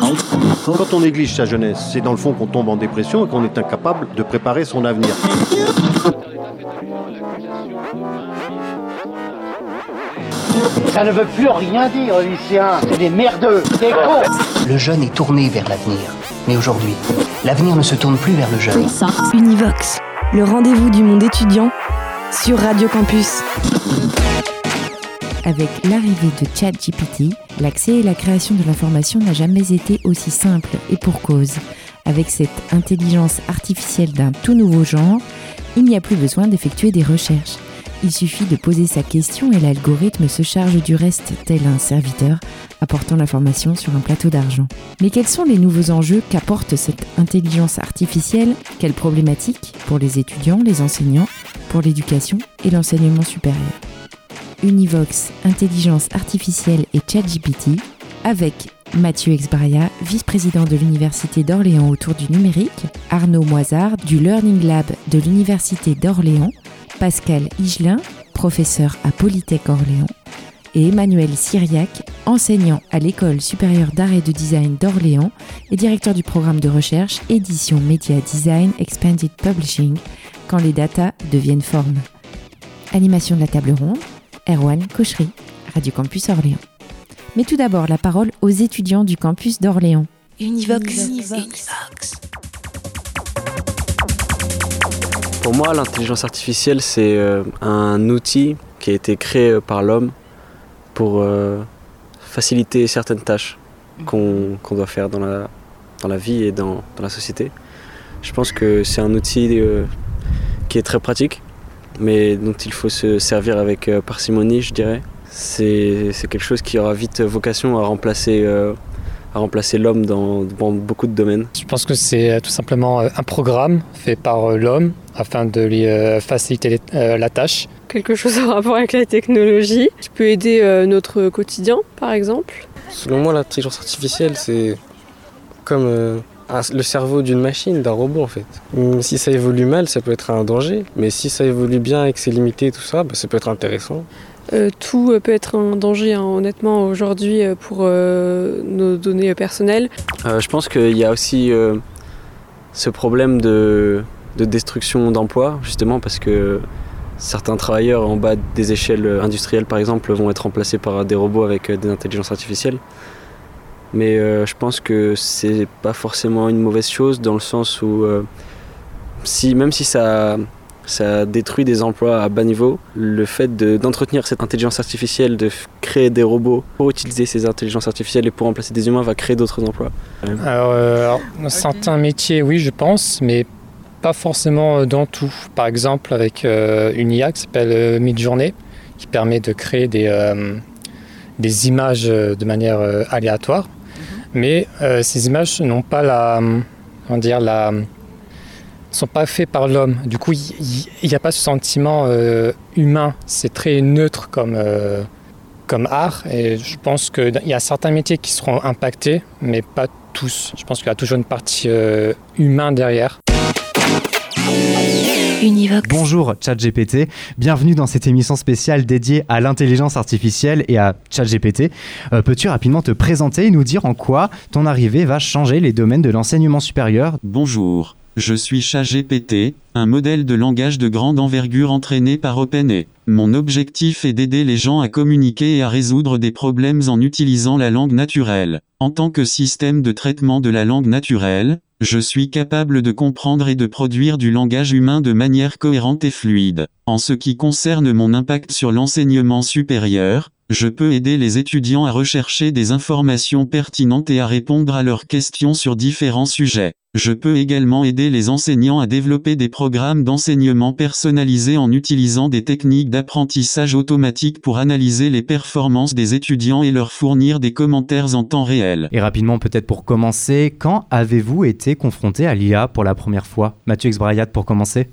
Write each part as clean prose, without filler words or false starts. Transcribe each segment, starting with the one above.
Quand on néglige sa jeunesse, c'est dans le fond qu'on tombe en dépression et qu'on est incapable de préparer son avenir. Ça ne veut plus rien dire, les lycéens. C'est des merdeux, des cons. Le jeune est tourné vers l'avenir. Mais aujourd'hui, l'avenir ne se tourne plus vers le jeune. Univox, le rendez-vous du monde étudiant sur Radio Campus. Avec l'arrivée de ChatGPT, l'accès et la création de l'information n'a jamais été aussi simple, et pour cause. Avec cette intelligence artificielle d'un tout nouveau genre, il n'y a plus besoin d'effectuer des recherches. Il suffit de poser sa question et l'algorithme se charge du reste, tel un serviteur apportant l'information sur un plateau d'argent. Mais quels sont les nouveaux enjeux qu'apporte cette intelligence artificielle ? Quelles problématiques pour les étudiants, les enseignants, pour l'éducation et l'enseignement supérieur ? Univox, intelligence artificielle et ChatGPT, avec Mathieu Exbaria, vice-président de l'Université d'Orléans autour du numérique, Arnaud Moisard du Learning Lab de l'Université d'Orléans, Pascal Higelin, professeur à Polytech Orléans, et Emmanuel Syriac, enseignant à l'École supérieure d'art et de design d'Orléans et directeur du programme de recherche Édition Media Design Expanded Publishing, quand les data deviennent forme. Animation de la table ronde, Erwan Cochery, Radio Campus Orléans. Mais tout d'abord, la parole aux étudiants du campus d'Orléans. Univox. Pour moi, l'intelligence artificielle, c'est un outil qui a été créé par l'homme pour faciliter certaines tâches qu'on doit faire dans la vie et dans la société. Je pense que c'est un outil qui est très pratique, mais dont il faut se servir avec parcimonie, je dirais. C'est quelque chose qui aura vite vocation à remplacer l'homme dans beaucoup de domaines. Je pense que c'est tout simplement un programme fait par l'homme afin de lui faciliter la tâche. Quelque chose en rapport avec la technologie qui peut aider notre quotidien, par exemple. Selon moi, l'intelligence artificielle, c'est comme le cerveau d'une machine, d'un robot en fait. Si ça évolue mal, ça peut être un danger, mais si ça évolue bien et que c'est limité, tout ça, ça peut être intéressant. Tout peut être un danger, honnêtement, aujourd'hui pour nos données personnelles. Je pense qu'il y a aussi ce problème de destruction d'emplois, justement parce que certains travailleurs en bas des échelles industrielles, par exemple, vont être remplacés par des robots avec des intelligences artificielles. Mais je pense que c'est pas forcément une mauvaise chose, dans le sens où même si ça détruit des emplois à bas niveau, le fait d'entretenir cette intelligence artificielle, de créer des robots pour utiliser ces intelligences artificielles et pour remplacer des humains, va créer d'autres emplois. Alors, dans certains métiers, oui, je pense, mais pas forcément dans tout. Par exemple, avec une IA qui s'appelle Midjourney, qui permet de créer des images de manière aléatoire. Mais ces images n'ont pas sont pas faits par l'homme. Du coup, il n'y a pas ce sentiment humain. C'est très neutre comme art. Et je pense qu'il y a certains métiers qui seront impactés, mais pas tous. Je pense qu'il y a toujours une partie humaine derrière. Univox. Bonjour ChatGPT, bienvenue dans cette émission spéciale dédiée à l'intelligence artificielle et à ChatGPT. Peux-tu rapidement te présenter et nous dire en quoi ton arrivée va changer les domaines de l'enseignement supérieur ? Bonjour, je suis ChatGPT, un modèle de langage de grande envergure entraîné par OpenAI. Mon objectif est d'aider les gens à communiquer et à résoudre des problèmes en utilisant la langue naturelle. En tant que système de traitement de la langue naturelle, je suis capable de comprendre et de produire du langage humain de manière cohérente et fluide. En ce qui concerne mon impact sur l'enseignement supérieur, je peux aider les étudiants à rechercher des informations pertinentes et à répondre à leurs questions sur différents sujets. Je peux également aider les enseignants à développer des programmes d'enseignement personnalisés en utilisant des techniques d'apprentissage automatique pour analyser les performances des étudiants et leur fournir des commentaires en temps réel. Et rapidement, peut-être pour commencer, quand avez-vous été confronté à l'IA pour la première fois ? Mathieu Exbaria, pour commencer.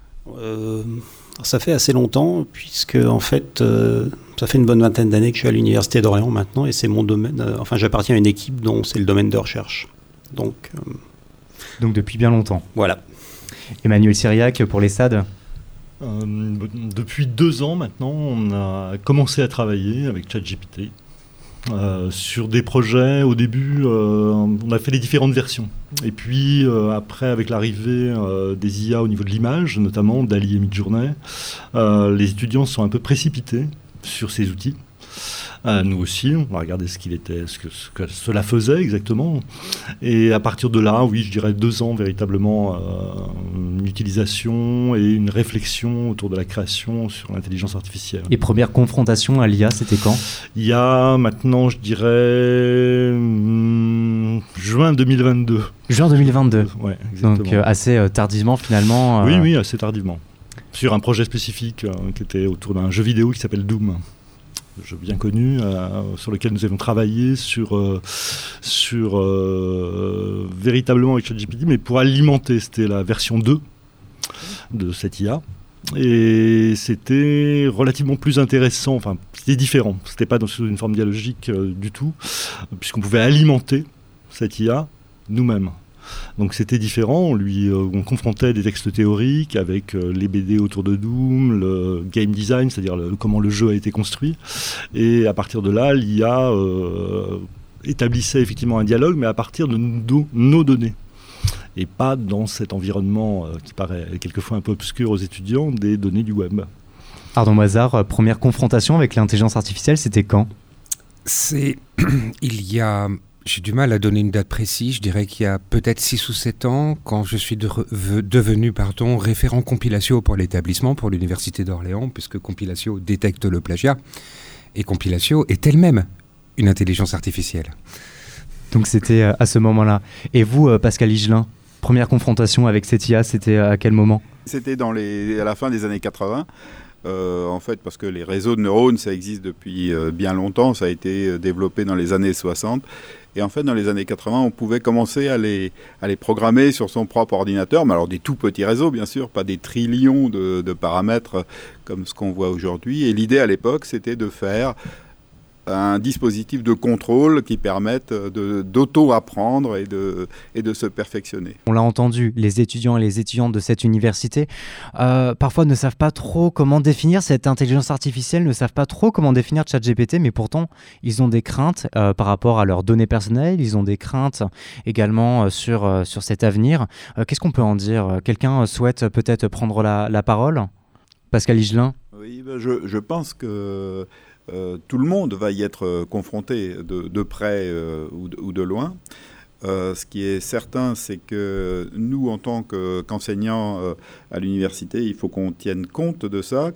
Ça fait assez longtemps, puisque en fait, ça fait une bonne vingtaine d'années que je suis à l'Université d'Orléans maintenant, et c'est mon domaine. J'appartiens à une équipe dont c'est le domaine de recherche. Donc depuis bien longtemps. Voilà. Emmanuel Syriac pour les SAD. Depuis 2 ans maintenant, on a commencé à travailler avec ChatGPT. Sur des projets, au début, on a fait les différentes versions. Et puis, après, avec l'arrivée des IA au niveau de l'image, notamment DALL-E et Midjourney, les étudiants sont un peu précipités sur ces outils. Nous aussi, on va regarder ce que cela faisait exactement. Et à partir de là, oui, je dirais 2 ans véritablement une utilisation et une réflexion autour de la création sur l'intelligence artificielle. Les premières confrontations à l'IA, c'était quand ? Il y a maintenant, je dirais, juin 2022. Juin 2022. Ouais, exactement. Donc assez tardivement finalement. Oui, assez tardivement. Sur un projet spécifique qui était autour d'un jeu vidéo qui s'appelle Doom. Jeu bien connu, sur lequel nous avons travaillé véritablement avec ChatGPT, mais pour alimenter, c'était la version 2 de cette IA. Et c'était relativement plus intéressant, enfin c'était différent, c'était pas dans une forme dialogique du tout, puisqu'on pouvait alimenter cette IA nous-mêmes. Donc c'était différent, on confrontait des textes théoriques avec les BD autour de Doom, le game design, c'est-à-dire comment le jeu a été construit. Et à partir de là, l'IA établissait effectivement un dialogue, mais à partir de nos données. Et pas dans cet environnement qui paraît quelquefois un peu obscur aux étudiants, des données du web. Ardon Moizard, première confrontation avec l'intelligence artificielle, c'était quand ? J'ai du mal à donner une date précise, je dirais qu'il y a peut-être 6 ou 7 ans, quand je suis devenu référent Compilatio pour l'établissement, pour l'Université d'Orléans, puisque Compilatio détecte le plagiat, et Compilatio est elle-même une intelligence artificielle. Donc c'était à ce moment-là. Et vous, Pascal Higelin, première confrontation avec cette IA, c'était à quel moment ? C'était à la fin des années 80. En fait, parce que les réseaux de neurones, ça existe depuis bien longtemps, ça a été développé dans les années 60. Et en fait, dans les années 80, on pouvait commencer à les programmer sur son propre ordinateur, mais alors des tout petits réseaux, bien sûr, pas des trillions de paramètres comme ce qu'on voit aujourd'hui. Et l'idée à l'époque, c'était de faire un dispositif de contrôle qui permette d'auto-apprendre et de se perfectionner. On l'a entendu, les étudiants et les étudiantes de cette université parfois ne savent pas trop comment définir cette intelligence artificielle, ne savent pas trop comment définir ChatGPT, mais pourtant ils ont des craintes par rapport à leurs données personnelles, ils ont des craintes également sur cet avenir. Qu'est-ce qu'on peut en dire ? Quelqu'un souhaite peut-être prendre la parole ? Pascal Higelin ? Oui, je pense que tout le monde va y être confronté de près ou de loin. Ce qui est certain, c'est que nous, en tant qu'enseignants à l'université, il faut qu'on tienne compte de ça,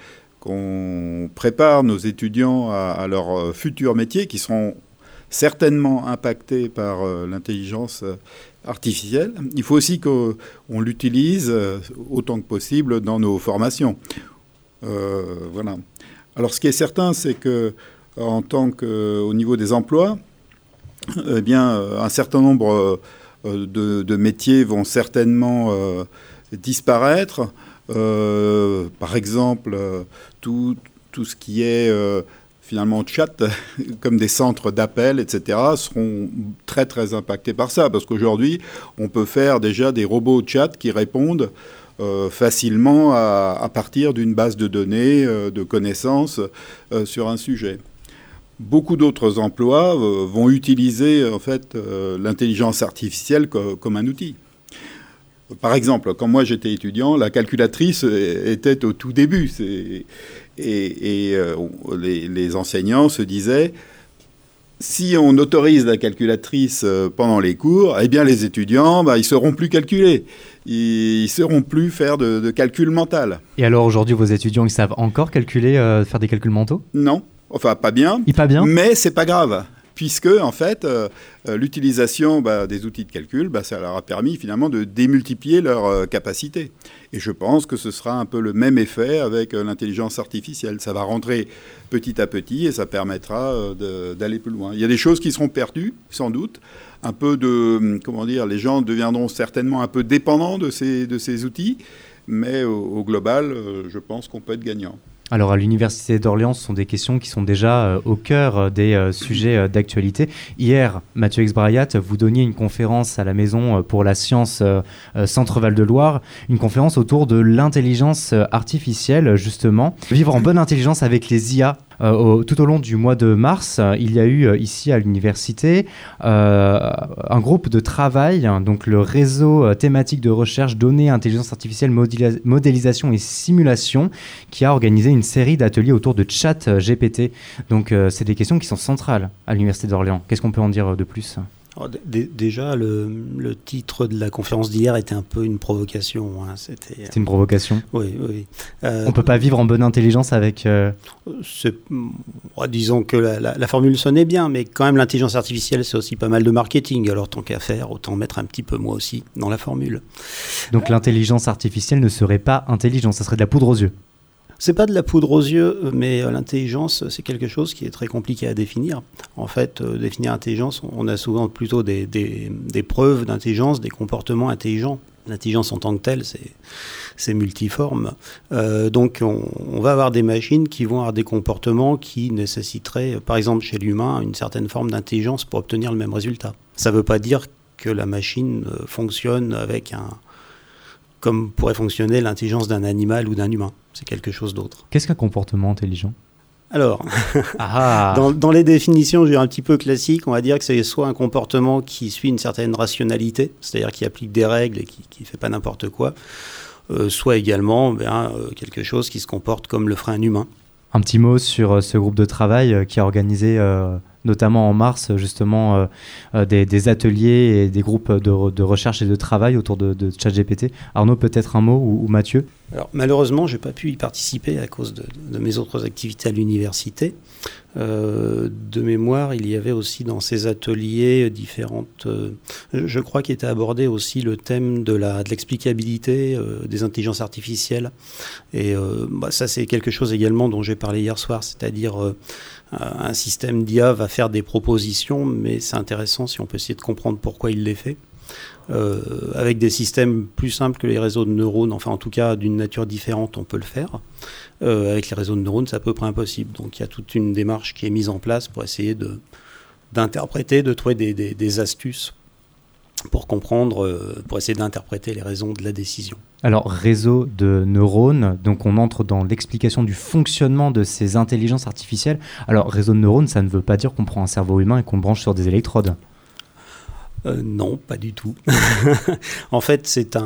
qu'on prépare nos étudiants à leurs futurs métiers qui seront certainement impactés par l'intelligence artificielle. Il faut aussi qu'on l'utilise autant que possible dans nos formations. Voilà. Alors, ce qui est certain, c'est que, au niveau des emplois, eh bien, un certain nombre de métiers vont certainement disparaître. Par exemple, tout ce qui est finalement chat, comme des centres d'appel, etc., seront très, très impactés par ça. Parce qu'aujourd'hui, on peut faire déjà des robots chat qui répondent facilement à partir d'une base de données, de connaissances sur un sujet. Beaucoup d'autres emplois vont utiliser en fait l'intelligence artificielle comme un outil. Par exemple, quand moi j'étais étudiant, la calculatrice était au tout début. Les enseignants se disaient, si on autorise la calculatrice pendant les cours, eh bien les étudiants, ils ne sauront plus calculer. Ils ne sauront plus faire de calcul mental. Et alors aujourd'hui, vos étudiants, ils savent encore calculer, faire des calculs mentaux ? Non, enfin pas bien. Pas bien. Mais c'est pas grave, puisque en fait, l'utilisation des outils de calcul, ça leur a permis finalement de démultiplier leurs capacités. Et je pense que ce sera un peu le même effet avec l'intelligence artificielle. Ça va rentrer petit à petit et ça permettra d'aller plus loin. Il y a des choses qui seront perdues, sans doute. Un peu les gens deviendront certainement un peu dépendants de ces outils, mais au global, je pense qu'on peut être gagnant. Alors à l'Université d'Orléans, ce sont des questions qui sont déjà au cœur des sujets d'actualité. Hier, Mathieu Exbrayat, vous donniez une conférence à la Maison pour la Science Centre Val-de-Loire, une conférence autour de l'intelligence artificielle, justement. Vivre en bonne intelligence avec les IA. Tout au long du mois de mars, il y a eu ici à l'université un groupe de travail, donc le réseau thématique de recherche données, intelligence artificielle, modélisation et simulation, qui a organisé une série d'ateliers autour de ChatGPT. Donc c'est des questions qui sont centrales à l'université d'Orléans. Qu'est-ce qu'on peut en dire de plus ? Alors, déjà, le titre de la conférence d'hier était un peu une provocation. Hein. C'était une provocation ? Oui, oui. On ne peut pas vivre en bonne intelligence avec... Disons que la formule sonnait bien, mais quand même l'intelligence artificielle, c'est aussi pas mal de marketing. Alors tant qu'à faire, autant mettre un petit peu moi aussi dans la formule. Donc l'intelligence artificielle ne serait pas intelligente, ça serait de la poudre aux yeux. C'est pas de la poudre aux yeux, mais l'intelligence, c'est quelque chose qui est très compliqué à définir. En fait, définir l'intelligence, on a souvent plutôt des preuves d'intelligence, des comportements intelligents. L'intelligence en tant que telle, c'est multiforme. Donc, on va avoir des machines qui vont avoir des comportements qui nécessiteraient, par exemple chez l'humain, une certaine forme d'intelligence pour obtenir le même résultat. Ça ne veut pas dire que la machine fonctionne avec comme pourrait fonctionner l'intelligence d'un animal ou d'un humain. C'est quelque chose d'autre. Qu'est-ce qu'un comportement intelligent ? Alors, dans les définitions, je dirais un petit peu classiques, on va dire que c'est soit un comportement qui suit une certaine rationalité, c'est-à-dire qui applique des règles et qui ne fait pas n'importe quoi, soit également quelque chose qui se comporte comme le ferait un humain. Un petit mot sur ce groupe de travail qui a organisé, notamment en mars, justement, des ateliers et des groupes de recherche et de travail autour de ChatGPT. Arnaud, peut-être un mot, ou Mathieu ? Alors, malheureusement, je n'ai pas pu y participer à cause de mes autres activités à l'université. De mémoire, il y avait aussi dans ces ateliers différentes... je crois qu'il était abordé aussi le thème de l'explicabilité des intelligences artificielles. Et ça, c'est quelque chose également dont j'ai parlé hier soir, c'est-à-dire un système d'IA va faire des propositions, mais c'est intéressant si on peut essayer de comprendre pourquoi il les fait. Avec des systèmes plus simples que les réseaux de neurones, enfin en tout cas d'une nature différente, on peut le faire. Avec les réseaux de neurones, c'est à peu près impossible. Donc il y a toute une démarche qui est mise en place pour essayer d'interpréter, de trouver des astuces pour comprendre, pour essayer d'interpréter les raisons de la décision. Alors, réseau de neurones, donc on entre dans l'explication du fonctionnement de ces intelligences artificielles. Alors, réseau de neurones, ça ne veut pas dire qu'on prend un cerveau humain et qu'on le branche sur des électrodes. Non, pas du tout. En fait,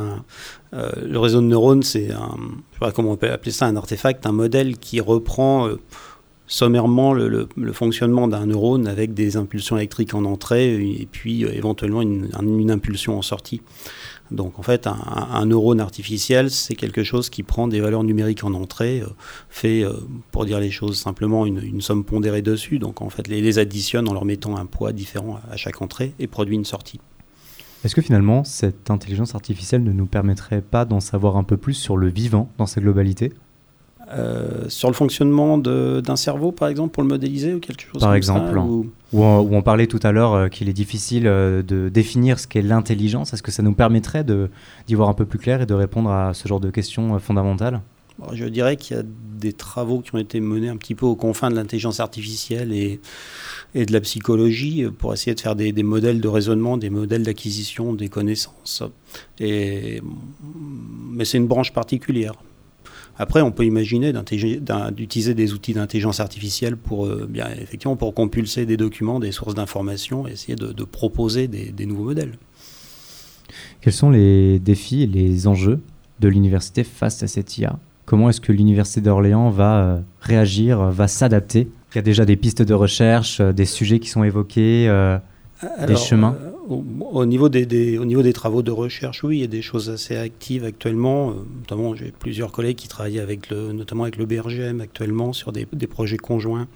le réseau de neurones, c'est je ne sais pas comment on peut appeler ça, un artefact, un modèle qui reprend sommairement le fonctionnement d'un neurone avec des impulsions électriques en entrée et puis éventuellement une impulsion en sortie. Donc en fait, un neurone artificiel, c'est quelque chose qui prend des valeurs numériques en entrée, fait, pour dire les choses simplement, une somme pondérée dessus. Donc en fait, les additionne en leur mettant un poids différent à chaque entrée et produit une sortie. Est-ce que finalement, cette intelligence artificielle ne nous permettrait pas d'en savoir un peu plus sur le vivant dans sa globalité ? Sur le fonctionnement d'un cerveau, par exemple, pour le modéliser ou quelque chose par comme exemple, ça, où on parlait tout à l'heure qu'il est difficile de définir ce qu'est l'intelligence. Est-ce que ça nous permettrait d'y voir un peu plus clair et de répondre à ce genre de questions fondamentales ? Je dirais qu'il y a des travaux qui ont été menés un petit peu aux confins de l'intelligence artificielle et de la psychologie pour essayer de faire des modèles de raisonnement, des modèles d'acquisition des connaissances. Mais c'est une branche particulière. Après, on peut imaginer d'utiliser des outils d'intelligence artificielle pour compulser des documents, des sources d'informations et essayer de proposer des nouveaux modèles. Quels sont les défis et les enjeux de l'université face à cette IA ? Comment est-ce que l'université d'Orléans va réagir, va s'adapter ? Il y a déjà des pistes de recherche, des sujets qui sont évoqués, des chemins ? Au niveau des travaux de recherche, oui, il y a des choses assez actives actuellement. Notamment, j'ai plusieurs collègues qui travaillent notamment avec le BRGM actuellement sur des projets conjoints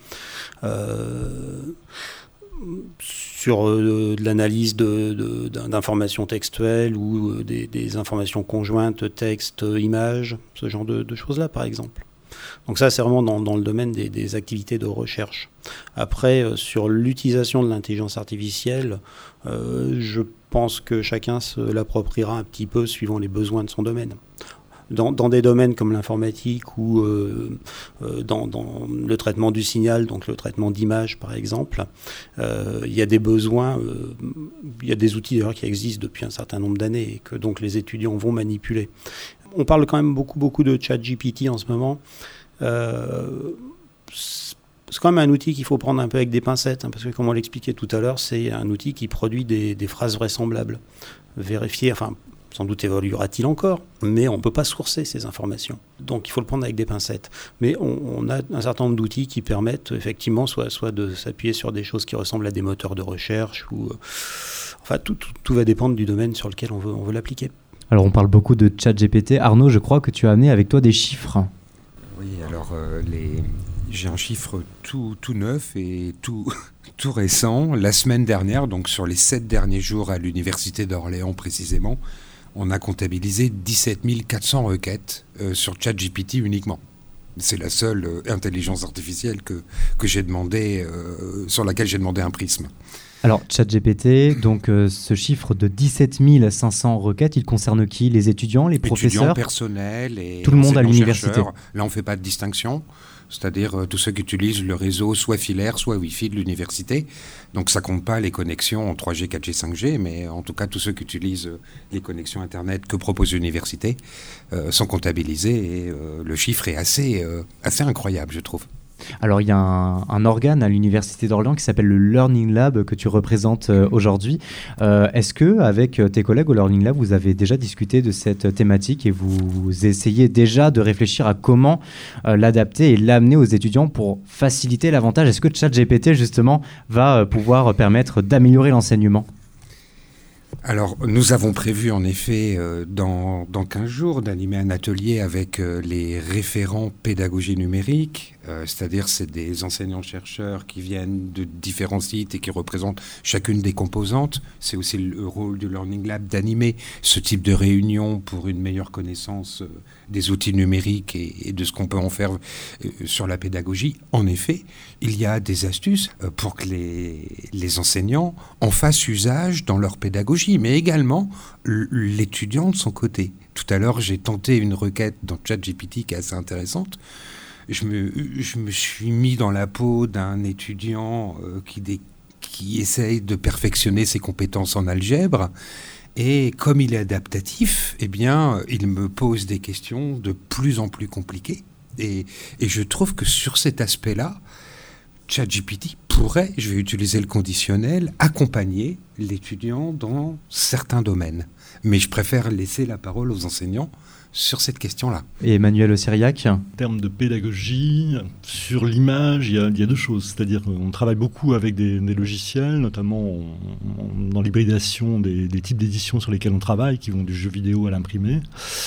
sur de l'analyse d'informations textuelles ou des informations conjointes, texte, images, ce genre de choses-là, par exemple. Donc ça, c'est vraiment dans le domaine des activités de recherche. Après, sur l'utilisation de l'intelligence artificielle, je pense que chacun se l'appropriera un petit peu suivant les besoins de son domaine. Dans des domaines comme l'informatique ou dans le traitement du signal, donc le traitement d'images par exemple, il y a des besoins, il y a des outils d'ailleurs qui existent depuis un certain nombre d'années et que donc les étudiants vont manipuler. On parle quand même beaucoup de ChatGPT en ce moment. C'est quand même un outil qu'il faut prendre un peu avec des pincettes, parce que comme on l'expliquait tout à l'heure, c'est un outil qui produit des phrases vraisemblables. Vérifier, sans doute évoluera-t-il encore, mais on ne peut pas sourcer ces informations. Donc il faut le prendre avec des pincettes. Mais on a un certain nombre d'outils qui permettent effectivement soit de s'appuyer sur des choses qui ressemblent à des moteurs de recherche, ou tout va dépendre du domaine sur lequel on veut l'appliquer. Alors on parle beaucoup de ChatGPT. Arnaud, je crois que tu as amené avec toi des chiffres. Oui, alors j'ai un chiffre tout neuf et tout récent. La semaine dernière, donc sur les 7 derniers jours à l'Université d'Orléans précisément, on a comptabilisé 17 400 requêtes sur ChatGPT uniquement. C'est la seule intelligence artificielle que j'ai demandé, sur laquelle j'ai demandé un prisme. Alors, ChatGPT, donc ce chiffre de 17 500 requêtes, il concerne qui? Les étudiants, les professeurs? Étudiants, personnels et tout le monde à l'université. Chercheurs. Là, on ne fait pas de distinction. C'est-à-dire tous ceux qui utilisent le réseau soit filaire, soit Wi-Fi de l'université. Donc ça ne compte pas les connexions en 3G, 4G, 5G, mais en tout cas tous ceux qui utilisent les connexions Internet que propose l'université sont comptabilisés et le chiffre est assez incroyable, je trouve. Alors il y a un organe à l'Université d'Orléans qui s'appelle le Learning Lab que tu représentes aujourd'hui. Est-ce que avec tes collègues au Learning Lab, vous avez déjà discuté de cette thématique et vous essayez déjà de réfléchir à comment l'adapter et l'amener aux étudiants pour faciliter l'avantage? Est-ce que ChatGPT justement va pouvoir permettre d'améliorer l'enseignement? Alors, nous avons prévu en effet dans 15 jours d'animer un atelier avec les référents pédagogie numérique, c'est-à-dire c'est des enseignants-chercheurs qui viennent de différents sites et qui représentent chacune des composantes. C'est aussi le rôle du Learning Lab d'animer ce type de réunion pour une meilleure connaissance des outils numériques et de ce qu'on peut en faire sur la pédagogie. En effet, il y a des astuces pour que les enseignants en fassent usage dans leur pédagogie, mais également l'étudiant de son côté. Tout à l'heure, j'ai tenté une requête dans ChatGPT qui est assez intéressante. Je me suis mis dans la peau d'un étudiant qui essaye de perfectionner ses compétences en algèbre. Et comme il est adaptatif, eh bien, il me pose des questions de plus en plus compliquées. Et je trouve que sur cet aspect-là, ChatGPT pourrait, je vais utiliser le conditionnel, accompagner l'étudiant dans certains domaines. Mais je préfère laisser la parole aux enseignants sur cette question-là. Et Emmanuel Ossiriac? En termes de pédagogie, sur l'image, il y a deux choses. C'est-à-dire qu'on travaille beaucoup avec des logiciels, notamment dans l'hybridation des types d'éditions sur lesquels on travaille, qui vont du jeu vidéo à l'imprimé.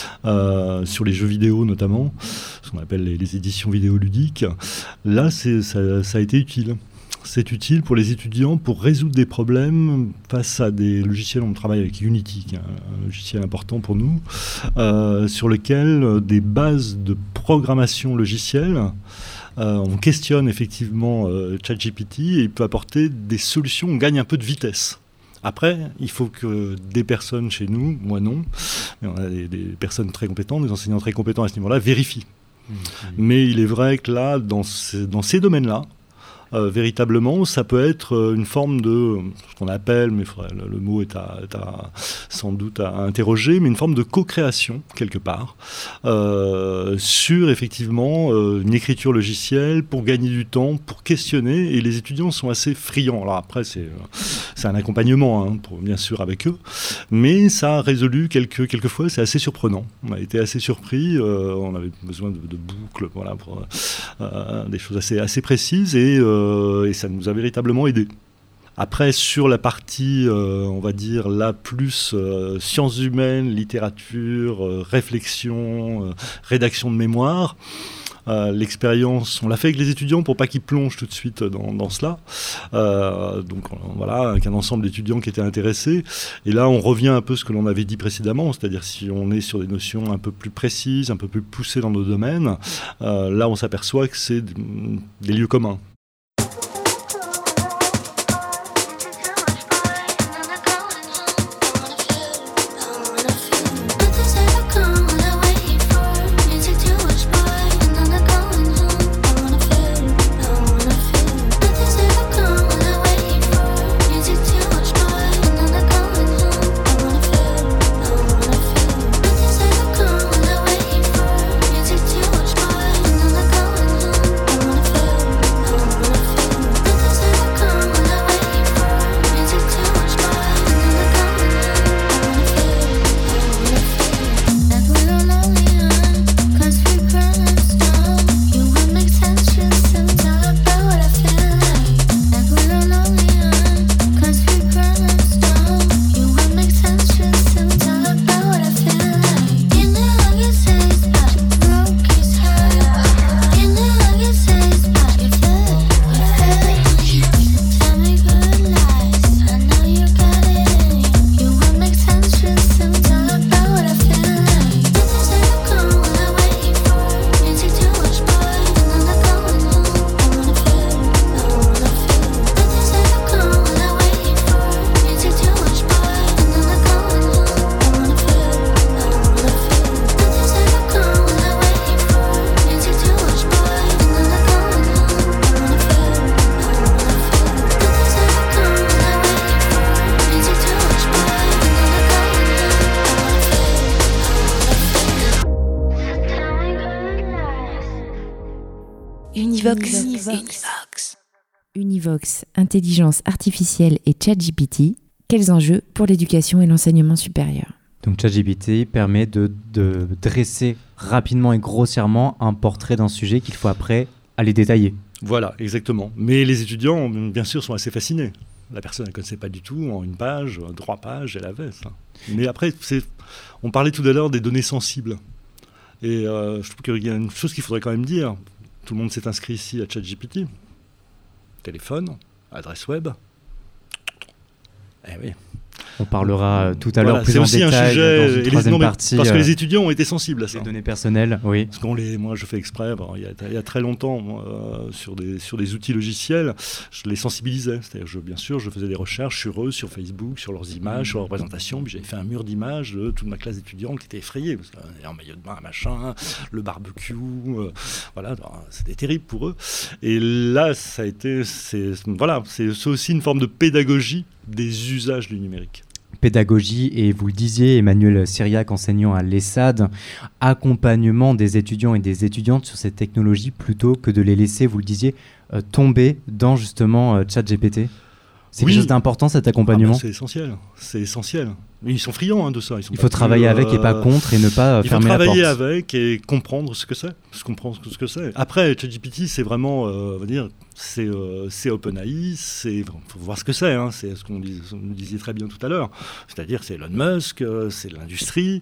Sur les jeux vidéo notamment, ce qu'on appelle les éditions vidéoludiques. Là, ça a été utile. C'est utile pour les étudiants pour résoudre des problèmes face à des logiciels. On travaille avec Unity, qui est un logiciel important pour nous, sur lequel des bases de programmation logicielle, on questionne effectivement ChatGPT et il peut apporter des solutions, on gagne un peu de vitesse. Après, il faut que des personnes chez nous, moi non, mais on a des personnes très compétentes, des enseignants très compétents à ce niveau-là, vérifient. Mais il est vrai que là, dans ces domaines-là, véritablement, ça peut être une forme de, ce qu'on appelle, mais le mot est sans doute à interroger, mais une forme de co-création, quelque part, sur effectivement une écriture logicielle pour gagner du temps, pour questionner, et les étudiants sont assez friands. Alors après, c'est un accompagnement, bien sûr, avec eux, mais ça a résolu quelquefois, c'est assez surprenant. On a été assez surpris, on avait besoin de boucles, voilà, pour des choses assez précises, et ça nous a véritablement aidé. Après, sur la partie, on va dire, la plus sciences humaines, littérature, réflexion, rédaction de mémoire, l'expérience, on l'a fait avec les étudiants pour pas qu'ils plongent tout de suite dans cela. Donc voilà, avec un ensemble d'étudiants qui étaient intéressés. Et là, on revient un peu à ce que l'on avait dit précédemment, c'est-à-dire si on est sur des notions un peu plus précises, un peu plus poussées dans nos domaines, là, on s'aperçoit que c'est des lieux communs. Univox, intelligence artificielle et ChatGPT, quels enjeux pour l'éducation et l'enseignement supérieur? Donc ChatGPT permet de dresser rapidement et grossièrement un portrait d'un sujet qu'il faut après aller détailler. Voilà, exactement. Mais les étudiants, bien sûr, sont assez fascinés. La personne ne connaissait pas du tout, en 1 page, 3 pages, elle avait ça. Mais après, on parlait tout à l'heure des données sensibles. Et je trouve qu'il y a une chose qu'il faudrait quand même dire. Tout le monde s'est inscrit ici à ChatGPT. Téléphone, adresse web. Eh oui. On parlera tout à l'heure plus en détail c'est aussi un sujet, dans une troisième partie. Parce que les étudiants ont été sensibles à ça. Les données personnelles, oui. Parce moi, je fais exprès. Il y a très longtemps, sur des outils logiciels, je les sensibilisais. C'est-à-dire, bien sûr, je faisais des recherches sur eux, sur Facebook, sur leurs images, sur leurs représentations. Puis j'avais fait un mur d'images de toute ma classe d'étudiants qui était effrayée. Parce en maillot de bain, machin, le barbecue, voilà, c'était terrible pour eux. Et là, ça a été, c'est aussi une forme de pédagogie des usages du numérique. Pédagogie, et vous le disiez, Emmanuel Syriac, enseignant à l'ESSAD, accompagnement des étudiants et des étudiantes sur ces technologies plutôt que de les laisser, vous le disiez, tomber dans justement ChatGPT. C'est quelque chose d'important, cet accompagnement. C'est essentiel. Mais ils sont friands de ça. Il faut travailler avec et pas contre, et ne pas fermer la porte. Il faut travailler avec et comprendre ce que c'est. Après, ChatGPT, c'est vraiment, on va dire, c'est OpenAI, faut voir ce que c'est. C'est ce qu'on nous disait très bien tout à l'heure. C'est-à-dire, c'est Elon Musk, c'est l'industrie,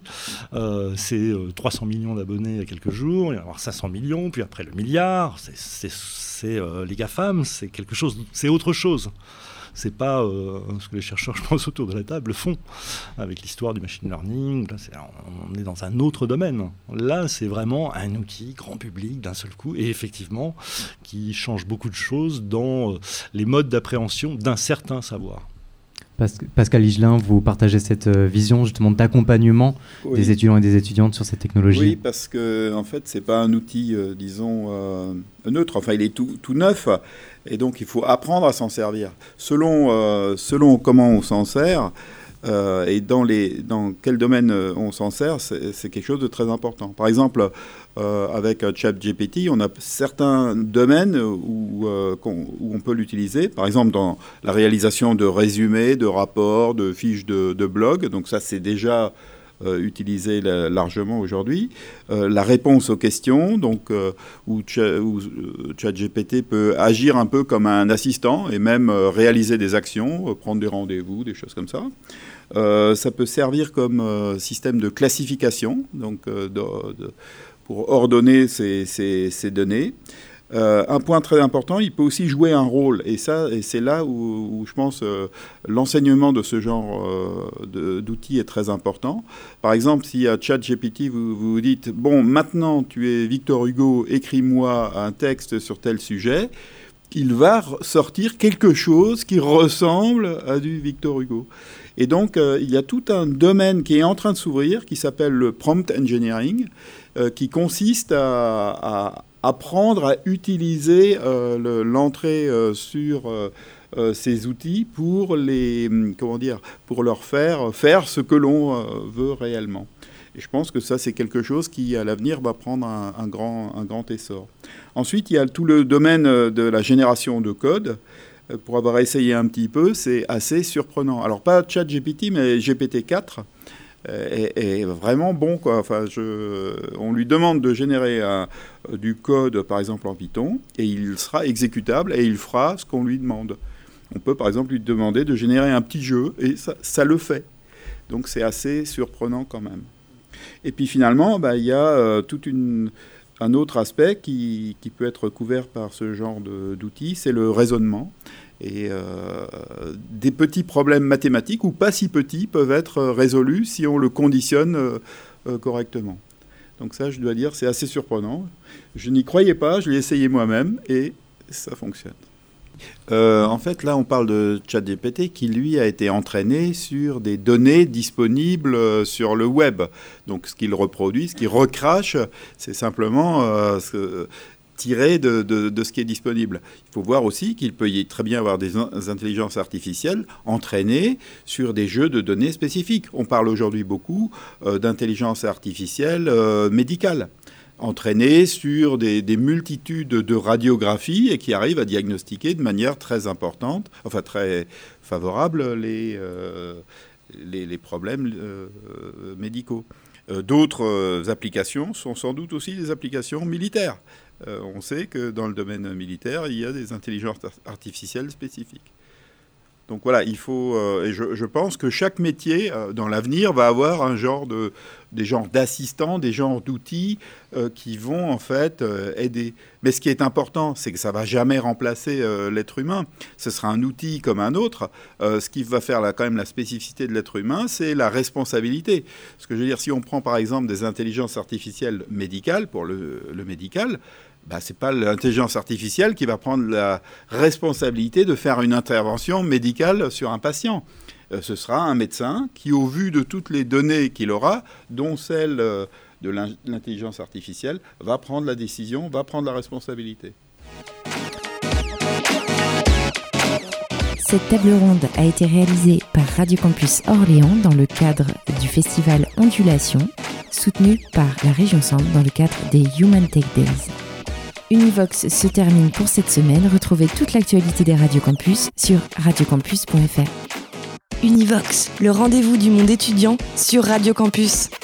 c'est 300 millions d'abonnés il y a quelques jours, il va y avoir 500 millions, puis après le milliard, c'est les GAFAM, c'est autre chose. C'est pas ce que les chercheurs, je pense, autour de la table font avec l'histoire du machine learning. Là, on est dans un autre domaine. Là, c'est vraiment un outil grand public d'un seul coup et effectivement qui change beaucoup de choses dans les modes d'appréhension d'un certain savoir. Pascal Higelin, vous partagez cette vision justement d'accompagnement des étudiants et des étudiantes sur cette technologie. Oui, parce que en fait, c'est pas un outil, disons, neutre. Enfin, il est tout neuf, et donc il faut apprendre à s'en servir. Selon comment on s'en sert et dans quel domaine on s'en sert, c'est quelque chose de très important. Par exemple, avec ChatGPT, on a certains domaines où on peut l'utiliser. Par exemple, dans la réalisation de résumés, de rapports, de fiches de blog. Donc ça, c'est déjà utilisé largement aujourd'hui. La réponse aux questions, donc où ChatGPT peut agir un peu comme un assistant et même réaliser des actions, prendre des rendez-vous, des choses comme ça. Ça peut servir comme système de classification, donc pour ordonner ces données. Un point très important, il peut aussi jouer un rôle. Et c'est là où je pense l'enseignement de ce genre d'outils est très important. Par exemple, si à ChatGPT, vous dites « Bon, maintenant, tu es Victor Hugo, écris-moi un texte sur tel sujet », il va sortir quelque chose qui ressemble à du Victor Hugo. Et donc, il y a tout un domaine qui est en train de s'ouvrir, qui s'appelle le prompt engineering, qui consiste à apprendre à utiliser l'entrée sur ces outils pour pour leur faire ce que l'on veut réellement. Et je pense que ça, c'est quelque chose qui, à l'avenir, va prendre un grand essor. Ensuite, il y a tout le domaine de la génération de code. Pour avoir essayé un petit peu, c'est assez surprenant. Alors, pas ChatGPT, mais GPT-4 est vraiment bon, quoi. Enfin, on lui demande de générer du code, par exemple en Python, et il sera exécutable et il fera ce qu'on lui demande. On peut, par exemple, lui demander de générer un petit jeu, et ça le fait. Donc, c'est assez surprenant quand même. Et puis, finalement, il y a un autre aspect qui peut être couvert par ce genre d'outils, c'est le raisonnement. Et des petits problèmes mathématiques, ou pas si petits, peuvent être résolus si on le conditionne correctement. Donc ça, je dois dire, c'est assez surprenant. Je n'y croyais pas, je l'ai essayé moi-même, et ça fonctionne. En fait, là, on parle de ChatGPT qui, lui, a été entraîné sur des données disponibles sur le web. Donc, ce qu'il reproduit, ce qu'il recrache, c'est simplement tiré de ce qui est disponible. Il faut voir aussi qu'il peut très bien avoir des intelligences artificielles entraînées sur des jeux de données spécifiques. On parle aujourd'hui beaucoup d'intelligence artificielle médicale. entraînés sur des multitudes de radiographies et qui arrivent à diagnostiquer de manière très importante, enfin très favorable, les problèmes médicaux. D'autres applications sont sans doute aussi des applications militaires. On sait que dans le domaine militaire, il y a des intelligences artificielles spécifiques. Donc voilà, il faut, et je pense que chaque métier dans l'avenir va avoir des genres d'assistants, des genres d'outils qui vont en fait aider. Mais ce qui est important, c'est que ça ne va jamais remplacer l'être humain. Ce sera un outil comme un autre. Ce qui va faire quand même la spécificité de l'être humain, c'est la responsabilité. Ce que je veux dire, si on prend par exemple des intelligences artificielles médicales, pour le médical, ce n'est pas l'intelligence artificielle qui va prendre la responsabilité de faire une intervention médicale sur un patient. Ce sera un médecin qui, au vu de toutes les données qu'il aura, dont celle de l'intelligence artificielle, va prendre la décision, va prendre la responsabilité. Cette table ronde a été réalisée par Radio Campus Orléans dans le cadre du festival Ondulation, soutenu par la région Centre dans le cadre des Human Tech Days. Univox se termine pour cette semaine. Retrouvez toute l'actualité des Radio Campus sur radiocampus.fr. Univox, le rendez-vous du monde étudiant sur Radio Campus.